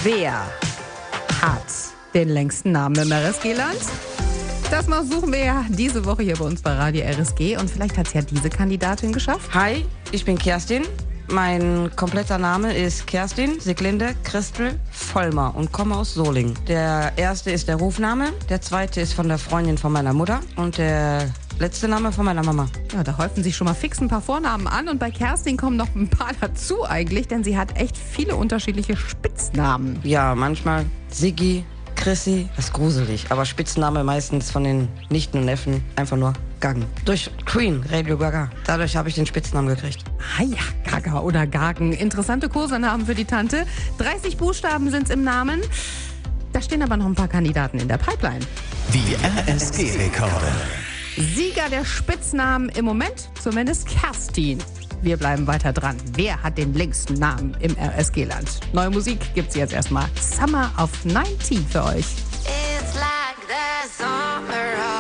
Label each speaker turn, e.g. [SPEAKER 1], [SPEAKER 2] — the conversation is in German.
[SPEAKER 1] Wer hat den längsten Namen im RSG-Land? Das suchen wir ja diese Woche hier bei uns bei Radio RSG. Und vielleicht hat es ja diese Kandidatin geschafft.
[SPEAKER 2] Hi, ich bin Kerstin. Mein kompletter Name ist Kerstin Siglinde Christel Vollmer und komme aus Solingen. Der erste ist der Rufname, der zweite ist von der Freundin von meiner Mutter und der letzte Name von meiner Mama.
[SPEAKER 1] Ja, da häufen sich schon mal fix ein paar Vornamen an. Und bei Kerstin kommen noch ein paar dazu eigentlich, denn sie hat echt viele unterschiedliche Spitznamen.
[SPEAKER 2] Ja, manchmal Siggi, Chrissy, das ist gruselig. Aber Spitzname meistens von den Nichten und Neffen einfach nur Gagen. Durch Queen, Radio Gaga. Dadurch habe ich den Spitznamen gekriegt.
[SPEAKER 1] Ah ja, Gaga oder Gagen. Interessante Kosenamen für die Tante. 30 Buchstaben sind's im Namen. Da stehen aber noch ein paar Kandidaten in der Pipeline.
[SPEAKER 3] Die RSG-Rekorde.
[SPEAKER 1] Sieger der Spitznamen im Moment, zumindest Kerstin. Wir bleiben weiter dran. Wer hat den längsten Namen im RSG-Land? Neue Musik gibt's jetzt erstmal. Summer of 19 für euch.